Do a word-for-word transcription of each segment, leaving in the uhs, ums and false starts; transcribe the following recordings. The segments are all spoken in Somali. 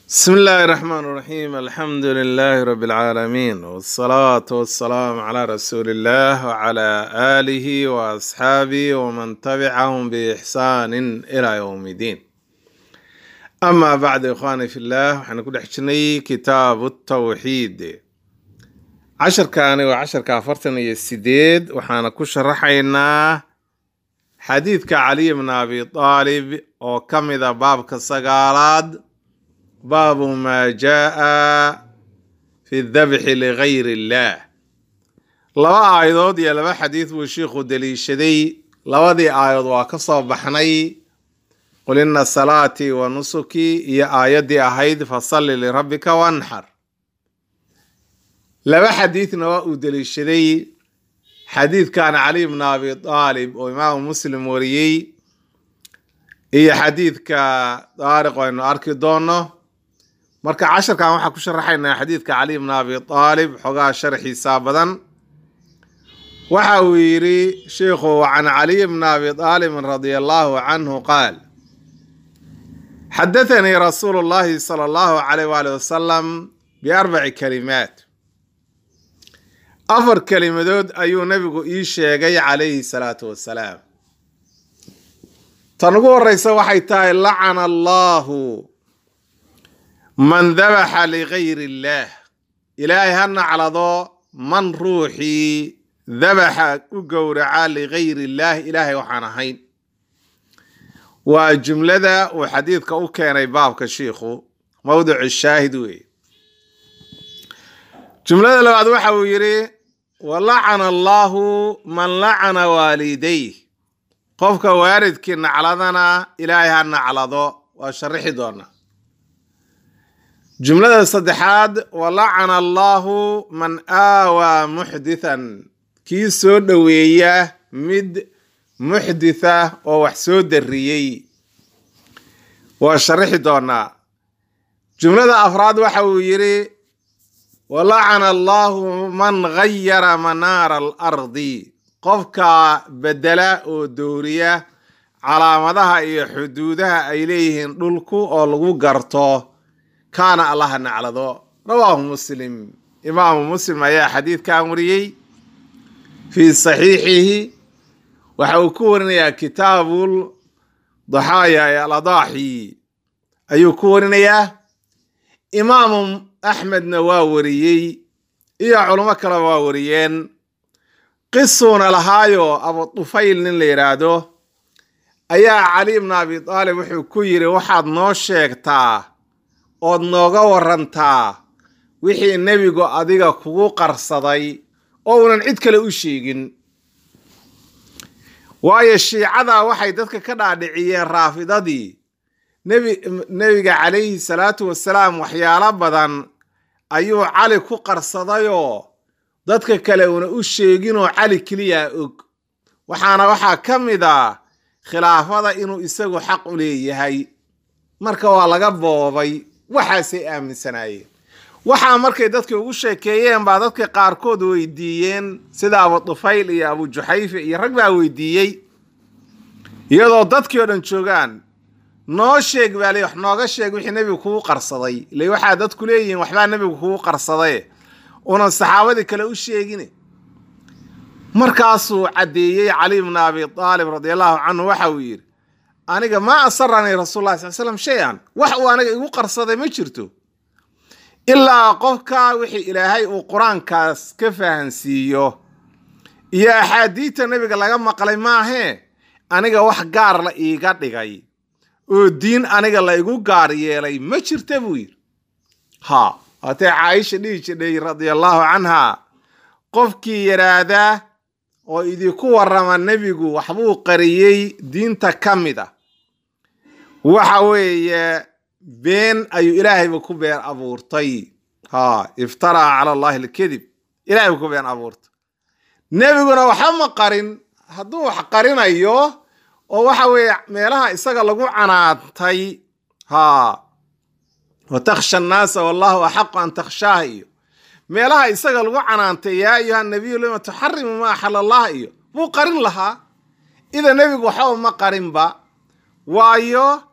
بسم الله الرحمن الرحيم. الحمد لله رب العالمين، والصلاة والسلام على رسول الله وعلى آله وأصحابه ومن تبعهم بإحسان إلى يوم الدين. أما بعد إخواني في الله، حنقول حشني كتاب التوحيد عشر كان وعشر كافرتني السديد، وحنا كشرحينا حديث كعلي بن أبي طالب وكم إذا باب كالسقالات باب ما جاء في الذبح لغير الله. لبا آيضود يا لبا حديث والشيخ دليشدي لبا دي آيض وكصب بحني قل إن صلاتي ونسكي يا آيدي أهيد فصل لربك وانحر. لبا حديث نواء دليشدي حديث كان علي بن أبي طالب وإمام مسلم وريي هي حديث كطارق وإنه أركي دونه. marka casharkan waxa ku sharaxaynaa xadiidka Ali ibn Abi Talib xogaa sharxiisa badan. waxa uu yiri sheekhu an Ali ibn Abi Talib radiyallahu anhu qaal حدثني رسول الله صلى الله عليه وآله وسلم بأربع كلمات. أفر كلمات أيو نبيكو إي شيغي عليه الصلاة والسلام. تنقول رئيس وحيتاي لعن الله من ذبح لغير الله. إلهي هنا على ضوء من روحي ذبح كجورع لغير الله إلهي وحناهين. وجملة ذا وحديث كأوكي بابك الشيخ موضع الشاهد وي جملة لو أدوحة ويري ولعن الله من لعن والديه. قفك وارد كن على ذنا إلهي هنا على ضوء وشرحي دونا. جملة الصدحاد ولعن الله من آوى محدثا كي سودوية مد محدثة ووحسود الريي وشرح دونا. جملة أفراد وحويري ولعن الله من غير منار الأرض. قفك بدلاء ودورية على مدها حدودها إليهن دلكو أو لغو قرطو كان الله نعلذو. رواه مسلم. إمام مسلم يا حديث كامري في صحيحه وحوكورنا يا كتاب الضحايا يا الأضاحي أيكورنا يا إمام أحمد نواوري يا علماء كرواوريين قصونا لهايو أبو الطفيل نليرادو أيا علي بن أبي طالب وحكويري وحد نوشيكتا ood nooga warantaa wixii nebigu adiga kugu qarsaday oo unan cid kale u sheegin. waayo shiicada waxay dadka ka dhaadhiciyeen raafidadii nebi nebiga calayhi salaatu wasalaam waxyaalo badan ayuu cali ku qarsadayoo dadka kale una u sheeginoo cali keliya og. waxaana waxaa ka mid ah khilaafada inuu isagu xaq u leeyahay. marka waa laga boobay waxaasay aaminsanaayeen. waxaa markay dadka ugu sheekeeyeen baa dadka qaarkood weydiiyeen sida Abu Tufayl iyo Abu Juhayfa iyo rag baa weydiiyey iyadoo dadkii oo dhan joogaan. noo sheeg baa wax nooga sheeg wixii nebigu kugu qarsaday. ilaa waxaa dadku leeyihiin waxbaa nebigu kugu qarsaday una saxaabadii kale u sheegin. markaasuu cadeeyay Ali ibn Abi Talib radiyallahu anhu waxa uu yiri aniga ma asarani rasuulullah sallallahu alayhi wasallam shay'an wax uu aniga igu qarsaday ma jirto ilaa qofka wixii ilaahay uu quraankaas ka fahansiiyo iyo axaadiita nabiga laga maqlay maahe aniga wax gaar la iiga dhigay oo diin aniga la igu gaar yeelay ma jirto buu yiri. ha ate Aisha dhijay radiyallahu anha qofkii yiraahda oo idinku warama nabigu waxbuu qariyay diinta kamida waxa weeye been ayuu ilaahayba ku been abuurtay. ha iftara ala allah alkadib. ilaahay ku been abuurtay. nabiguna waxa ma qarin. hadduu wax qarinayo oo waxa weeye meelaha isaga lagu canaantay ha wa takhsha an-nas wallahu ahqqu an takhshaha iyo meelaha isaga lagu canaantay yaa ayuha nabiy lima tuharrimu ma halallah iyo buu qarin lahaa. ida nabigu waxa ma qarinba waayo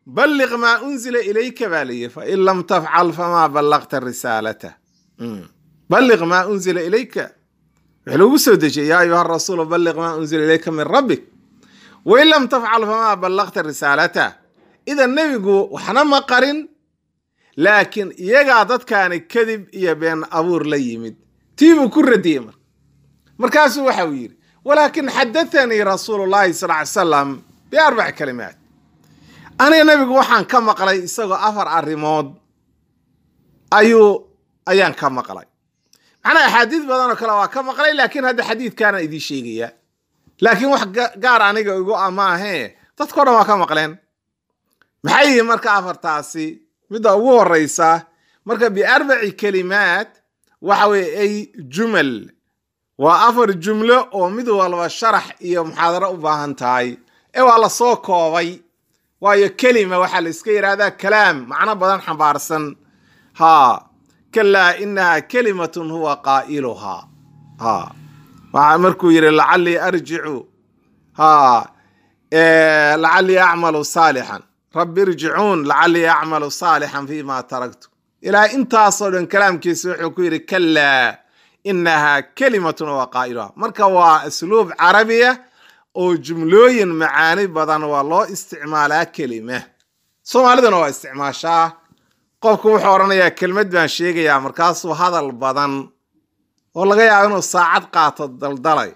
balliq maa unzila ilayka baa layihi fain lam tafcal famaa ballaqta risaalata balliq maa unzila ilayka wixii lagu soo dejiyay yaa ayuha rasuulu balliq maa unzila ilayka min rabbik wain lam tafcal famaa ballaqta risaalata idan nebigu waxna ma qarin laakiin iyagaa dadkaani kadib iyo been abuur la yimid tiibuu ku radiyey mar markaasuu waxa uu yidhi walaakin xadathanii rasuulu llahi sal ly salam biarbac kalimaat aniga nebigu waxaan ka maqlay isagoo afar arrimood ayuu ayaan ka maqlay macnaha axaadiis badan oo kale waa ka maqlay laakiin hadda xadiidkaana idiin sheegayaa laakiin wax gaar aniga igu amaahee dadkao dhan waa ka maqleen maxay yihiin marka afartaasi midda ugu horeysa marka biarbaci kalimaat waxa weye ay jumal waa afar jumlo oo mid walba sharax iyo muxaadaro u baahan tahay ee waa la soo koobay waayo kelima waxaa la iska yidhaahdaa kalaam macno badan xambaarsan ha kalaa inaha kalimatun huwa qaa'iluhaa ha waxa markuu yidhi lacallii arjicu ha lacallii acmalu saalixan rabbi irjicuun lacallii acmalu saalixan fima taraktu ilaa intaasoo dhan kalaamkiisa wuxuu ku yidhi kalaa inaha kalimatun huwa qaa'iluhaa marka waa asluub carabiya oo jumlooyin macaani badan waa loo isticmaalaa kelima soomaaliduna waa isticmaashaa qofku wuxuu odhanayaa kelmad baan sheegayaa markaasuu hadal badan oo laga yaabo inuu saacad qaato daldalay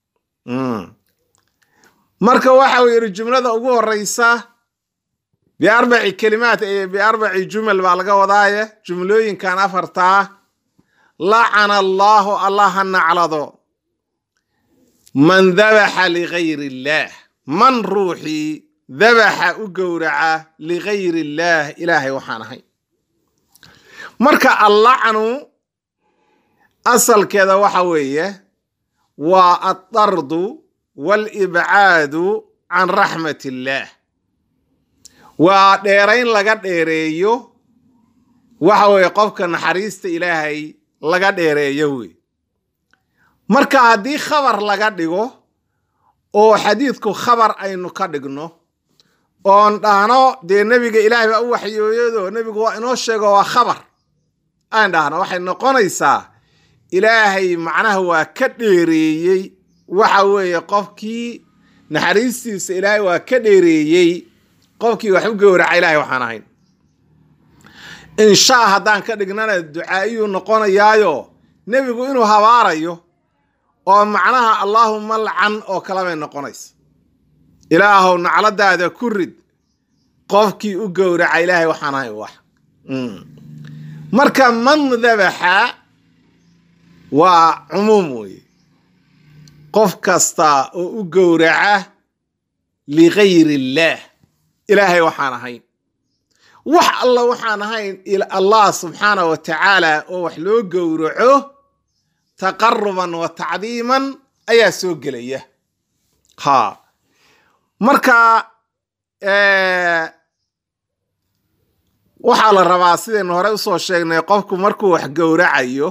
marka waxa uu yidhi jumlada ugu horeysa biarbaci kalimaat ee biarbaci jumal baa laga wadaaye jumlooyinkan afartaa lacana allaahu allah ha naclado man dabaxa ligayri illaah man ruuxii dabaxa u gowraca ligayri illaah ilaahay waxaan ahay marka allacnu asalkeeda waxa weeye waa addardu waalibcaadu can raxmat illaah waa dheerayn laga dheereeyo waxa weeye qofka naxariista ilaahay laga dheereeyo wey marka haddii khabar laga dhigo oo xadiidku khabar aynu ka dhigno oon dhahno dee nebiga ilaahay baa u waxyooyado nebigu waa inoo sheego waa khabar aan dhahno waxay noqonaysaa ilaahay macnaha waa ka dheereeyey waxa weeye qofkii naxariistiisa ilaahay waa ka dheereeyey qofkii wax u gowraca ilaahay waxaan ahayn inshaa haddaan ka dhignana ducaa'iyuu noqonayaayo nebigu inuu habaarayo oo macnaha allaahuma lcan oo kale bay noqonaysa ilaahow nacladaada ku rid qofkii u gowraca ilaahay waxaan ahayn wax marka man dabaxa waa cumuum weye qof kasta oo u gowraca ligayri illaah ilaahay waxaan ahayn wax alla waxaan ahayn allah subxaanahu wa tacaala oo wax loo gowraco taqaruban wa tacdiiman ayaa soo gelaya ha marka waxaa la rabaa sidaynu hore usoo sheegnay qofku markuu wax gowracayo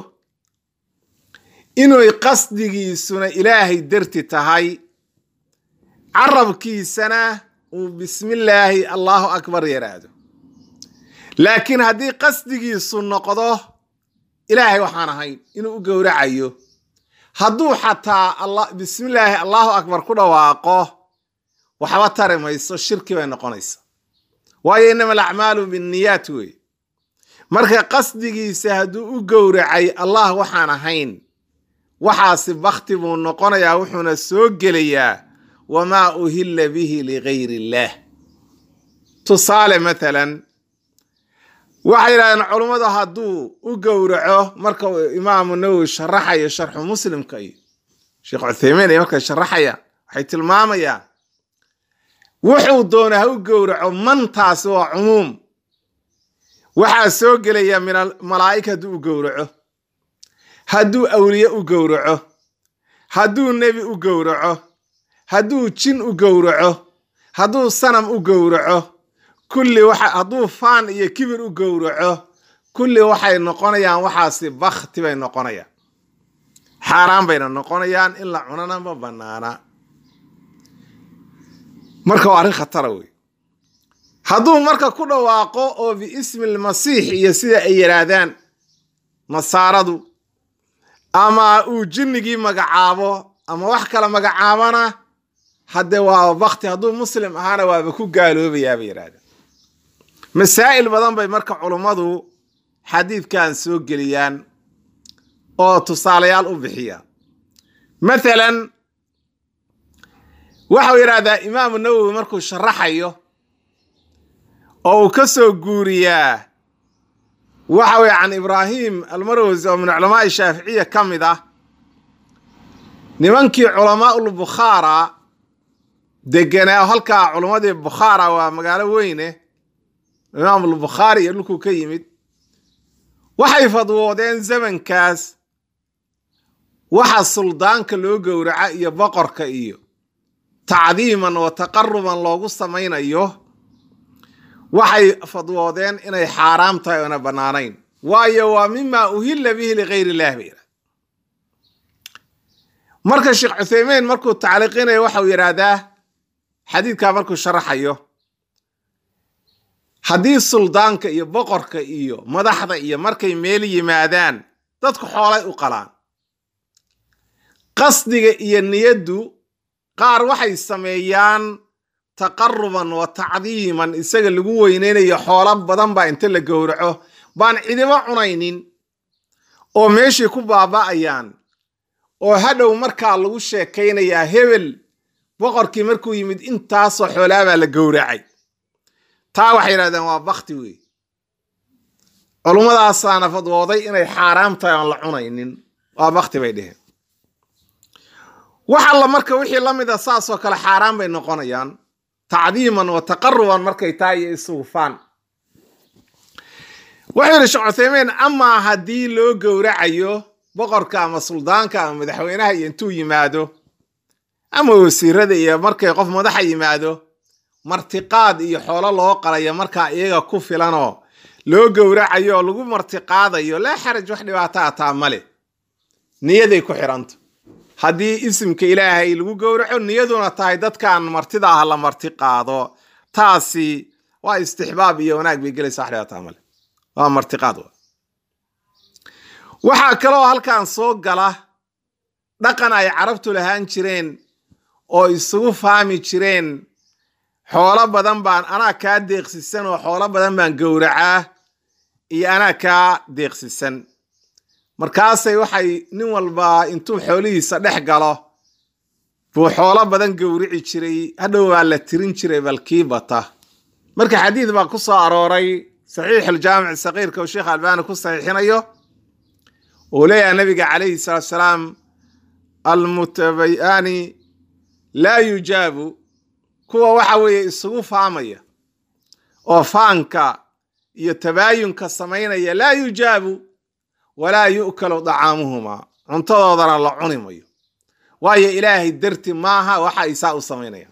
inuu qasdigiisuna ilaahay darti tahay carabkiisana uu bismillaahi allahu akbar yaraado laakiin haddii qasdigiisu noqdo ilaahay waxaan ahayn inuu u gowracayo hadduu xataa bismillaahi allahu akbar ku dhawaaqo waxba tari mayso shirki bay noqonaysa waayo inama alacmaalu binniyaat wey marka qasdigiisa hadduu u gowracay allah waxaan ahayn waxaasi bakti buu noqonayaa wuxuuna soo gelayaa wamaa uhilla bihi ligayri illaah tusaale maalan waxay yidhahdeen culummadu hadduu u gowraco marka imaamu nawowi sharaxayo sharxu muslimka iyo sheekh cuthaymiin ay markay sharaxayaan waxay tilmaamayaan wuxuu doona ha u gowraco mantaasi waa cumuum waxaa soo gelaya min malaa'ika hadduu u gowraco hadduu awliye u gowraco hadduu nebi u gowraco hadduu jin u gowraco hadduu sanam u gowraco kulli waxa hadduu faan iyo kibir u gowraco kulli waxay noqonayaan waxaasi bakti bay noqonayaan xaaraan bayna noqonayaan in la cunana ma banaana marka waa arrin khatara wey hadduu marka ku dhawaaqo oo biismi almasiix iyo sida ay yiraahdaan nasaaradu ama uu jinnigii magacaabo ama wax kala magacaabana hadde waa waqti hadduu muslim ahaana waaba ku gaaloobayaa bay yiraahdaan masaa'il badan bay marka culimadu xadiidkan soo geliyaan oo tusaalayaal u bixiyaan مثلا waxau yiraahdaa imaam an-Nawawi markuu sharaxayo oo ka soo guuriyaa waxa way aan Ibrahim al-Marwazi oo min culamaa Shaafi'iyya kamida nimankii culamaa al-Bukhara deganaa halka culamadii Bukhara waa magaalo weyne imaam al-Bukhari dhulku ka yimid waxay fadwoodeen zamankaas waxa suldaanka loo gowraca iyo boqorka iyo tacdiiman wa taqarruban loogu samaynayo waxay fadwoodeen inay xaraam tahay oo banaanayn waayo waa mimma uhilla bihi li ghayri Allah marka Sheikh Uthaymeen markuu taaliqinayo waxa uu yiraahdaa xadiidka markuu sharaxayo hadii suldaanka iyo boqorka iyo madaxda iyo markay meel yimaadaan dadku xoolay u qalaan qasdiga iyo niyadu qaar waxay sameeyaan taqarruban wa ta'diiman isaga lagu weyneenayo xoolo badan ba inta la gowraco baan ciidama cunaynin oo meeshii ku baaba'ayaan oo hadhow marka lagu sheekaynayaa hebel boqorkii markuu yimid intaas oo xoolaaba la gowracay taa waxay yiraahdaan waa waqti weey culumadaasana fadwooday inay xaraam tahay aan la cunaynin waa waqti bay dheheen waxa la marka wixii la mid ah saas oo kale xaraam bay noqonayaan ta'diiman wa taqarruban markay taay isuufaan waxay Sheikh Uthaymeen ama hadii loo gowracayo boqorka ama suldaanka ama madaxweynaha intuu yimaado ama wasiirada iyo markay qof madax yimaado martiqaad iyo xoolo loo qalayo marka iyaga ku filanoo loo gowracayo lagu martiqaadayo la xaraj wax dhibaato ah male niyaday ku xiranto hadii ismka Ilaahay lagu gowraco niyaduna tahay dadkan martida ah la martiqaado taasi waa istixbaab iyo wanaag bay galaysaa xiriirta amal waa martiqaad waxa kale oo halkan soo gala dhaqan ay carabtu lahaan jireen oo isugu faami jireen xoolo badan baan ana ka deeqsisan oo xoolo badan baan gowracaa iyo ana ka deeqsisan markaasay waxay nin walba intuu xoolihiisa dhex galo buu xoolo badan gowrici jiray hadhow waa la tirin jiray balkiibata marka xadiid baa ku soo arooray saxiix al-jaami' saqiirka oo Sheikh Albani ku saxiixinayo oo leeyahay nabiga calayhi salaatu salaam al-mutabayani la yujabu kuwa waxa weeye isugu faamaya oo faanka iyo tabaayunka sameynaya la yujabu ولا يؤكل طعامهما انتظرنا الله عنيميو واي إلهي درتي maaha waxa isaa u sameynaya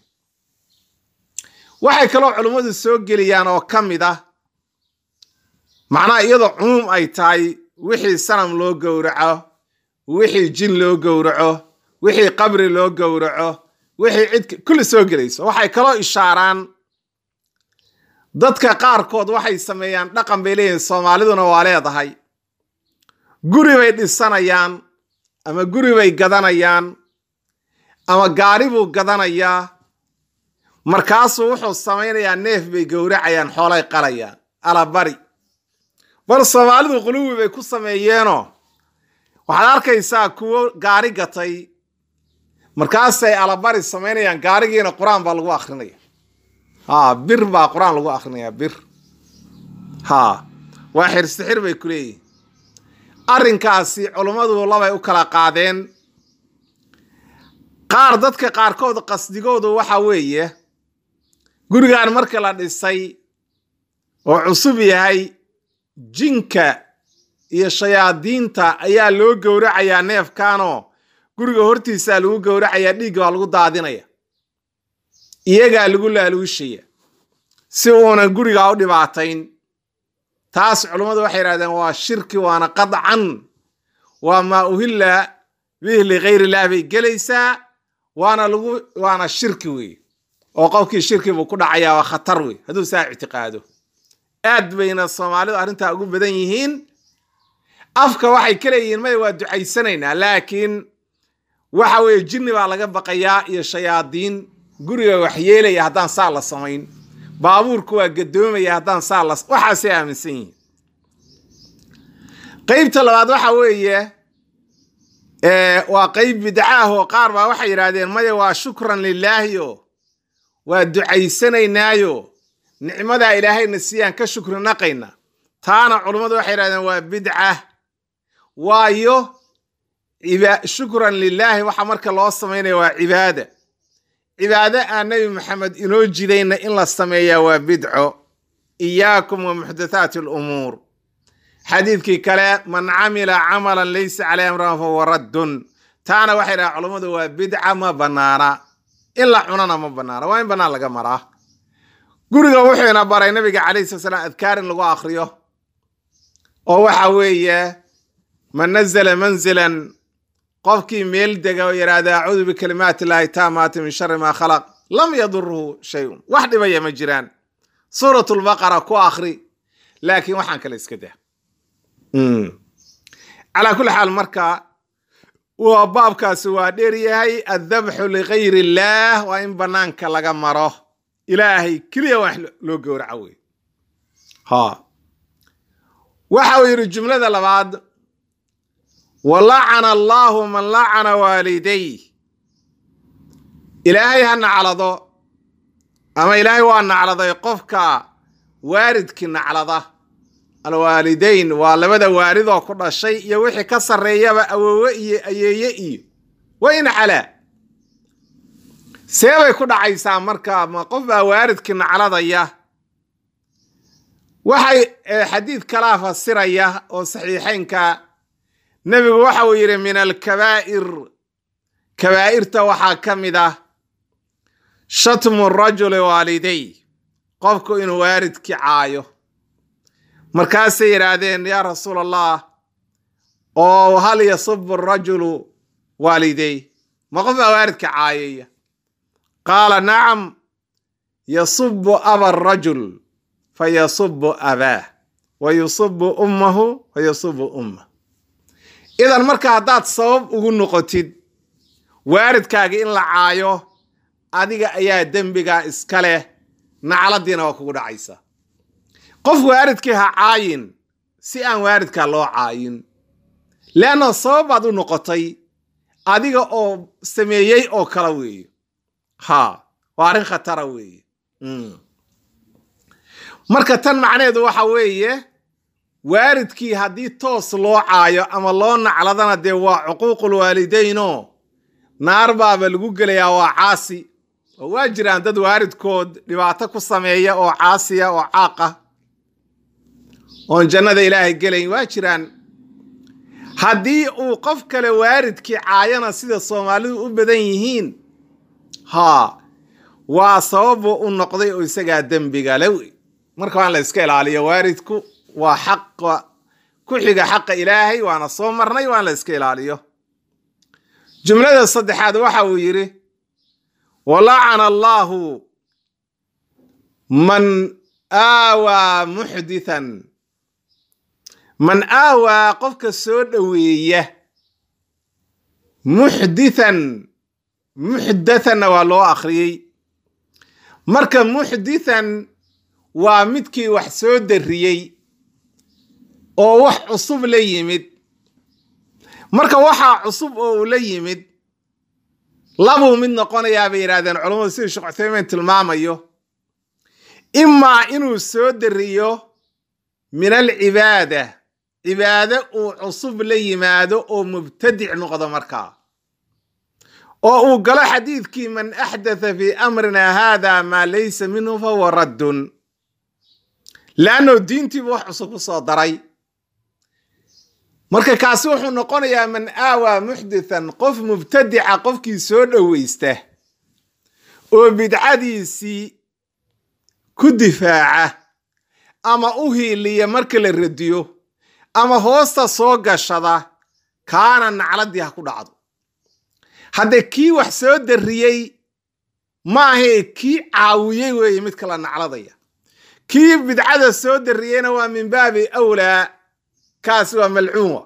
waxay kala culimadu soo geliyaan oo kamid ah macna iyadoo umum ay tahay wixii sanam loo gowraco wixii jin loo gowraco wixii qabri loo gowraco wixii cid kulli soo gelayso waxay kala ishaaraan dadka qaar kood waxay sameeyaan dhaqan bay leeyihiin Soomaaliduna waa leedahay guri bay dhisanayaan ama guri bay gadanayaan ama gaari buu gadanayaa markaas wuxuu sameeyaa neef bay gowracayaan xoolay qalayaan ala bari bar Soomaalidu qulubi bay ku sameeyeeno waxaad arkaysaa kuwa gaari gatay markaas ay ala bari sameeyaan gaarigiina Quraan baa lagu akhrinaya ha bir baa Quraan lagu akhrinaya bir ha waa xirsixir bay ku leeyihiin arrinkaasi culimadu labay u kala qaadeen qaar dadka qaar kood qasdigoodu waxa weeye gurigaan marka la dhisay oo cusub yahay jinka iyo shayaadiinta ayaa loo gowracayaa neefkaano guriga hortiisa lagu gowracayaa dhiig waa lagu daadinaya iyaga lagu laaluushaya si uuna guriga u dhibaatayn taas culimadu waxay yiraahdeen waa shirki waana qadcan waa ma uhilla bihi li ghayri Allah bay galaysaa waana lagu waana shirki weey oo qofkii shirki buu ku dhacayaa waa khatar wey hadduu saa ictiqaado aad bayna soomaalidu arrintaa ugu badan yihiin afka waxay ka leeyihiin may waa ducaysanaynaa laakiin waxa weeye jinni baa laga baqayaa iyo shayaadiin guriga wax yeelaya haddaan saa la samayn baabuurku waa gadoomaya haddaan saa la waxaasay aaminsan yihiin qaybta labaad waxa weeye waa qayb bidcaah oo qaar baa waxay yidhaahdeen maya waa shukran lilaahi oo waa ducaysanaynaayo nicmadaa ilaahayna siiyaan ka shukri naqayna taana culummadu waxay yidhahdeen waa bidca waayo shukran lilaahi waxa marka loo samaynaya waa cibaada cibaado aan nebi maxamed inoo jidayna in la sameeyaa waa bidco iyaakum wa muxdathaati alumuur xadiidkii kale man camila camalan laysa caleyhi amruna fahuwa raddun taana waxay dhahaan culummadu waa bidca ma bannaana in la cunana ma bannaana waa in bannaan laga maraa guriga wuxuuna baray nabiga calayhi salatu wasalaam adkaar in lagu akhriyo oo waxa weeye man nazala manzilan qofkii meel dega oo yidhaahda acuudu bikalimaati illaahi taamaati min shari maa khalaq lam yadurhu shayun wax dhibaya ma jiraan suuratulbaqara ku akhri laakiin waxaan kale iska dah calaa kulli xaal marka waa baabkaasi waa dheer yahay addabxu ligayri illaah waa in bannaanka laga maro ilaahay keliya wax loo gowraco wey ha waxa uu yidhi jumlada labaad walacana allaahu man lacana waaliday ilaahay ha naclado ama ilaahay waa nacladay qofka waalidkii naclada alwaalidayn waa labada waalidoo ku dhashay iyo wixii ka sarreeyaba awoowe iyo ayeeye iyo wa in calaa see bay ku dhacaysaa marka ma qof baa waalidkii nacladaya waxay xadiid kalaa fasiraya oo saxiixaynka nebigu waxa uu yidhi min alkabaa'ir kabaa'irta waxaa ka mid ah shatmu rajuli waaliday qofku inuu waalidkii caayo markaasay yidhaahdeen yaa rasuul allah oo hal yasubu arajulu waaliday ma qof baa waalidka caayaya qaala nacam yasubu aba arajul fayasubu abaah wa yusubu ummahu fayasubu ummah idan marka haddaad sabab ugu noqotid waalidkaaga in la caayo adiga ayaa dembigaa iska leh nacladiina waa kugu dhacaysa qof waalidkii ha caayin si aan waalidkaa loo caayin leanna sababaad u noqotay adiga oo sameeyey oo kala weeye ha waa arrin khatara weeye marka tan macneheedu waxa weeye waalidkii haddii toos loo caayo ama loo nacladana dee waa cuquuqul waalidaynoo naar baaba lagu gelayaa waa caasi oo waa jiraan dad waalidkood dhibaato ku sameeya oo caasiya oo caaqa oon jannada ilaahay gelayn waa jiraan haddii uu qof kale waalidkii caayana sida soomaalidu u badan yihiin haa waa sababu u noqday oo isagaa dembiga le wey marka waan la iska ilaaliyo waalidku waa xaqa ku xiga xaqa ilaahay waana soo marnay waan la iska ilaaliyo jumlada saddexaad waxa uu yidhi walacana allaahu man aawaa muxdithan man aawaa qofka soo dhoweeya muxdithan muxdathanna waa loo akhriyey marka muxdithan waa midkii wax soo darriyey oo wax cusub la yimid marka waxaa cusub oo uu la yimid labuu mid noqonayaa bay yidhahdeen culammadu sidii sheekh cuthaymiin tilmaamayo imaa inuu soo darriyo min alcibaada cibaado uu cusub la yimaado oo mubtadic noqdo markaa oo uu galo xadiidkii man axdatha fii amrina haada maa laysa minhu fahuwa raddun leanno diintiibu wax cusub ku soo daray marka kaasi wuxuu noqonayaa man aawaa muxdithan qof mubtadica qofkii soo dhowaysta oo bidcadiisii ku difaaca ama u hiiliya marka la radiyo ama hoosta soo gashada kaana nacladii ha ku dhacdo hadda kii wax soo darriyey maahe kii caawiyey weeye mid kala nacladaya kii bidcada soo dariyeyna waa min baabi awlaa kaasi waa malcuun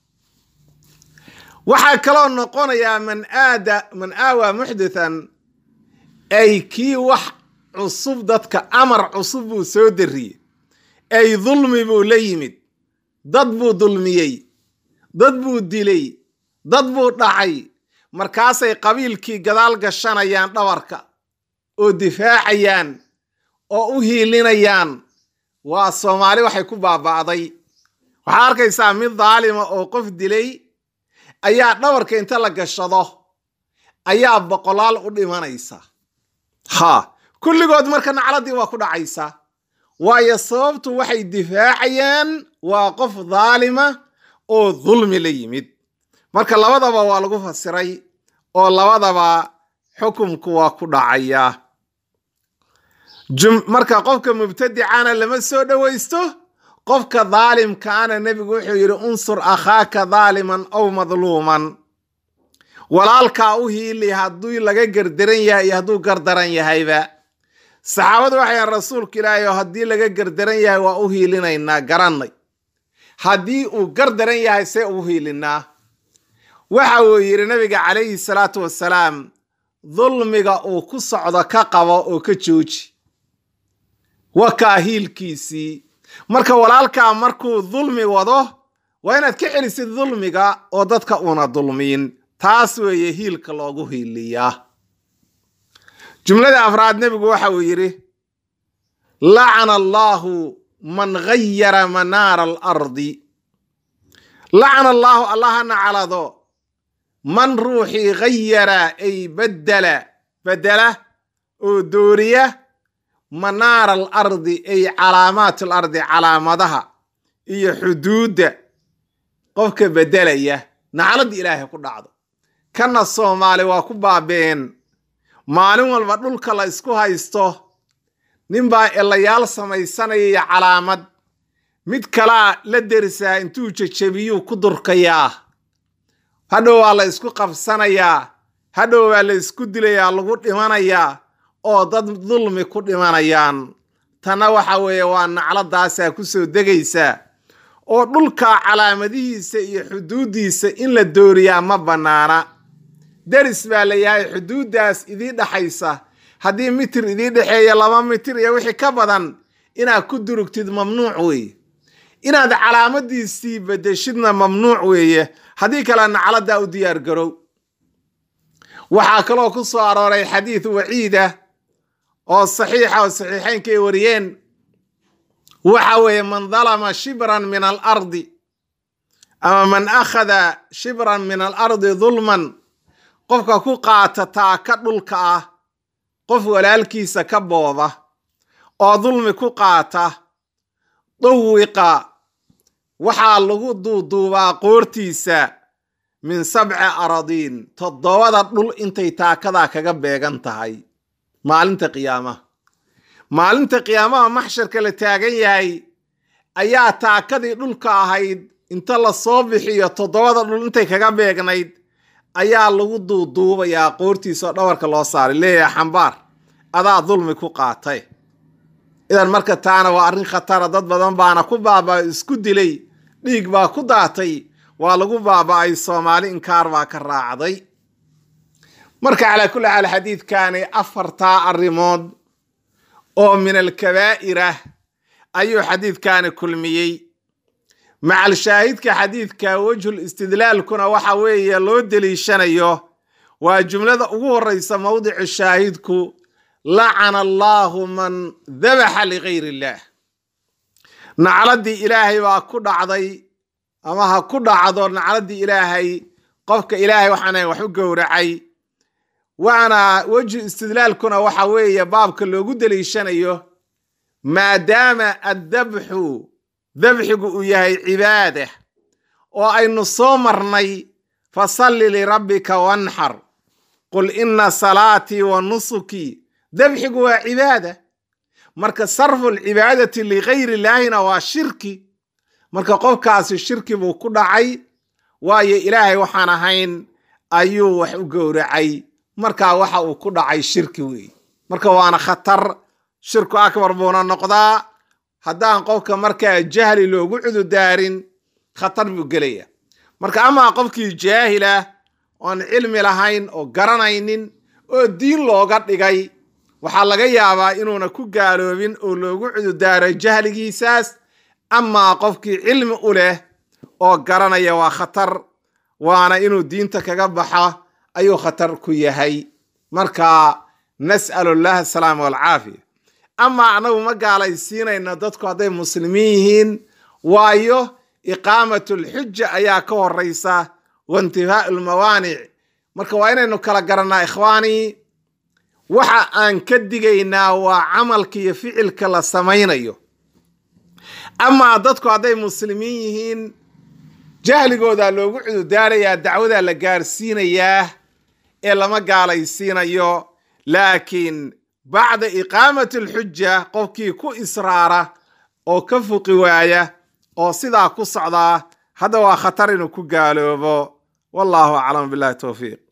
waxaa kaloo noqonayaa man aada man aawaa muxdithan ay kii wax cusub dadka amar cusub buu soo dariyey ay dulmi buu la yimid dad buu dulmiyey dad buu dilay dad buu dhacay markaasay qabiilkii gadaal gashanayaan dhabarka oo difaacayaan oo u hiilinayaan waa Soomaali waxay ku baaba'day waxaa arkaysaa mid daalima oo qof dilay ayaa dhabarka inta la gashado ayaa boqolaal u dhimanaysa ha kulligood marka nacladii waa ku dhacaysa waayo sababtu waxay difaacayaan waa qof daalima oo dulmi la yimid marka labadaba waa lagu fasiray oo labadaba xukunku waa ku dhacaya marka qofka mubtadicana lama soo dhawaysto qofka daalimkaana nabigu wuxuu yiri unsur akhaaka daaliman aw madluuman walaalka u hiili hadduu laga gardaran yahay hadduu gardaran yahayba saxaabadu waxay rasuulka ilaahay haddii laga gardaran yahay waa u hiilinaynaa garanay haddii uu gardaran yahay see u hiilinaa waxa uu yiri nabiga calayhi salaatu wassalaam dulmiga uu ku socdo ka qabo oo ka jooji wakaahilkiisii marka walaalka markuu dulmi wado waa inaad ka celisid dulmiga oo dadka una dulmiin taas weeye hiilka loogu hiiliyaa jumlada afraad nabigu waxa uu yiri la'ana allahu man ghayyara manaara al-ardi la'ana allahu allahana calado man ruuxi ghayyara ay badala badala oo dooriya manaara al-ardi ay calaamaat al-ardi calaamadaha iyo xuduudda qofka bedelaya naclad ilaahay ku dhacdo kana Soomaali waa ku baabeen maalin walba dhulka la isku haysto ninbaa elayaal samaysanaya calaamad mid kala la derisaa intuu jajabiyo ku durkayaa hadhow waa la isku qabsanayaa hadhow waa la isku dilayaa lagu dhimanayaa oo dad dulmi ku dhimanayaan tana waxa weeye waa nacladaasa ku soo degaysa oo dhulka calaamadihiisa iyo xuduudiisa in la dooriyaa ma banaana deris baa la yahay xuduudaas idii dhaxaysa haddii mitir idii dhaxeeya laba mitir iyo wixii ka badan inaad ku durugtid mamnuuc weeye inaad calaamadiisii bedeshidna mamnuuc weeye haddii kale naclada u diyaar garow waxaa kaloo ku soo arooray xadiis waciida oo saxiixa oo saxiixaynka ay wariyeen waxa weeye man dhalama shibran min al-ardi ama man akhada shibran min al-ardi dhulman qofka ku qaata taaka dhulka ah qof walaalkiisa ka booda oo dulmi ku qaata dawiqa waxaa lagu duuduubaa qoortiisa min sabci aradin toddobada dhul intay taakada kaga beegan tahay maalinta qiyaamaha maalinta qiyaamaha maxsharka la taagan yahay ayaa taakadii dhulka ahayd inta la soo bixiyo toddobada dhul intay kaga beegnayd ayaa lagu duuduubayaa qoortiisa dhawarka loo saaray leeyahay xambaar adaa dulmi ku qaatay idan marka taana waa arrin khatar dad badan baana ku baabaa isku dilay dhiig baa ku daatay waa lagu baaba'ay Soomaali inkaar baa ka raacday marka ala kulli hal xadiidkaani afarta arimood oo min al-kabaa'ira ayuu xadiidkaani kulmiyey macal shaahidka xadiidka wajhul istidlaalkuna waxa weeye loo daliishanayo waa jumlada ugu horeysa mawdicu shaahidku la'ana allahu man dhabaha li ghayri illah nacladii ilaahay baa ku dhacday ama ha ku dhacdo nacladii ilaahay qofka ilaahay waxaan wax u gowracay waana wajh istidlaalkuna waxa weeye baabka loogu daliishanayo maadaama ad-dabhu dabxigu uu yahay cibaada oo aynu soo marnay fasalli li rabbika wanhar qul inna salati wa nusuki dabxigu waa cibaada marka sarfu al-ibadati li ghayri illahina waa shirki marka qofkaasi shirki buu ku dhacay waayo ilaahay waxaan ahayn ayuu wax u gowracay markaa waxa uu ku dhacay shirki weey marka waana khatar shirku akbar buuna noqdaa haddaan qofka markaa jahli loogu cudurdaarin khatar buu gelaya marka ama qofkii jaahila oon cilmi lahayn oo garanaynin oo diin looga dhigay waxaa laga yaabaa inuuna ku gaaloobin oo loogu cudurdaaro jahligiisaas ama qofkii cilmi u leh oo garanaya waa khatar waana inuu diinta kaga baxa ayuu khatar ku yahay marka nas'alullah asalaama walcaafiya ama anagu ma gaalaysiinayno dadku hadday muslimiin yihiin waayo iqaamatu lxuja ayaa ka horeysa waintihaau lmawaanic marka waa inaynu kala garanaa ikhwaani waxa aan ka digaynaa waa camalka iyo ficilka la samaynayo ama dadku hadday muslimiin yihiin jahligooda loogu cudurdaarayaa dacwada la gaarsiinayaa ee lama gaalaysiinayo laakiin bacda iqaamati alxuja qofkii ku israara oo ka fuqi waaya oo sidaa ku socdaa hadda waa khatar inuu ku gaaloobo wallahu aclam billahi tawfiiq